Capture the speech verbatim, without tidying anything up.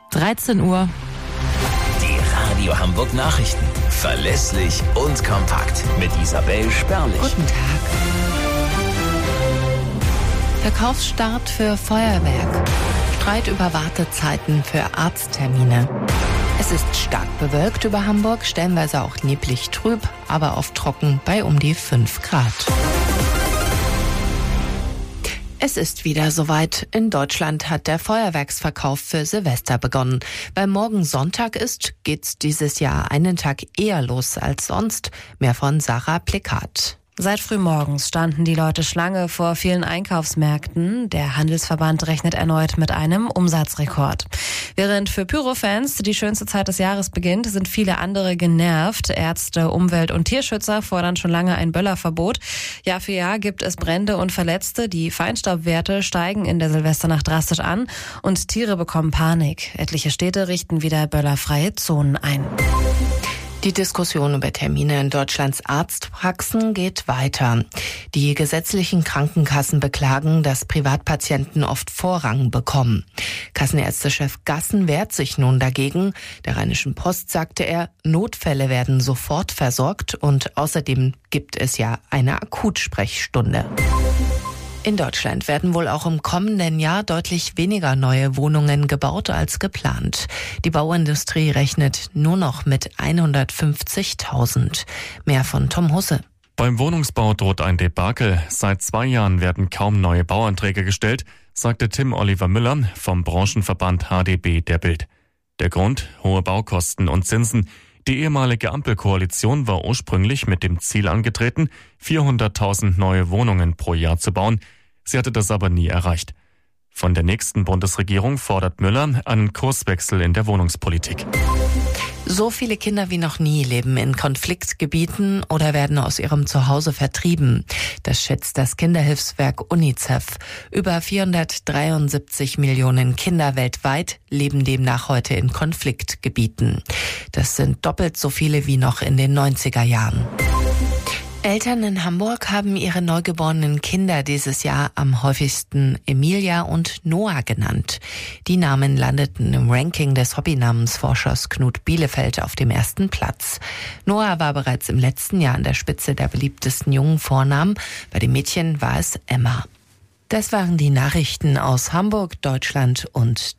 dreizehn Uhr. Die Radio Hamburg Nachrichten. Verlässlich und kompakt. Mit Isabel Sperlich. Guten Tag. Verkaufsstart für Feuerwerk. Streit über Wartezeiten für Arzttermine. Es ist stark bewölkt über Hamburg, stellenweise auch neblig trüb, aber oft trocken bei um die fünf Grad. Es ist wieder soweit. In Deutschland hat der Feuerwerksverkauf für Silvester begonnen. Weil morgen Sonntag ist, geht's dieses Jahr einen Tag eher los als sonst. Mehr von Sarah Plekat. Seit frühmorgens standen die Leute Schlange vor vielen Einkaufsmärkten. Der Handelsverband rechnet erneut mit einem Umsatzrekord. Während für Pyrofans die schönste Zeit des Jahres beginnt, sind viele andere genervt. Ärzte, Umwelt- und Tierschützer fordern schon lange ein Böllerverbot. Jahr für Jahr gibt es Brände und Verletzte. Die Feinstaubwerte steigen in der Silvesternacht drastisch an und Tiere bekommen Panik. Etliche Städte richten wieder böllerfreie Zonen ein. Die Diskussion über Termine in Deutschlands Arztpraxen geht weiter. Die gesetzlichen Krankenkassen beklagen, dass Privatpatienten oft Vorrang bekommen. Kassenärztechef Gassen wehrt sich nun dagegen. Der Rheinischen Post sagte er, Notfälle werden sofort versorgt und außerdem gibt es ja eine Akutsprechstunde. In Deutschland werden wohl auch im kommenden Jahr deutlich weniger neue Wohnungen gebaut als geplant. Die Bauindustrie rechnet nur noch mit hundertfünfzigtausend. Mehr von Tom Husse. Beim Wohnungsbau droht ein Debakel. Seit zwei Jahren werden kaum neue Bauanträge gestellt, sagte Tim Oliver Müller vom Branchenverband H D B der Bild. Der Grund? Hohe Baukosten und Zinsen. Die ehemalige Ampelkoalition war ursprünglich mit dem Ziel angetreten, vierhunderttausend neue Wohnungen pro Jahr zu bauen. Sie hatte das aber nie erreicht. Von der nächsten Bundesregierung fordert Müller einen Kurswechsel in der Wohnungspolitik. So viele Kinder wie noch nie leben in Konfliktgebieten oder werden aus ihrem Zuhause vertrieben. Das schätzt das Kinderhilfswerk UNICEF. Über vierhundertdreiundsiebzig Millionen Kinder weltweit leben demnach heute in Konfliktgebieten. Das sind doppelt so viele wie noch in den neunziger Jahren. Eltern in Hamburg haben ihre neugeborenen Kinder dieses Jahr am häufigsten Emilia und Noah genannt. Die Namen landeten im Ranking des Hobbynamensforschers Knut Bielefeld auf dem ersten Platz. Noah war bereits im letzten Jahr an der Spitze der beliebtesten jungen Vornamen. Bei den Mädchen war es Emma. Das waren die Nachrichten aus Hamburg, Deutschland und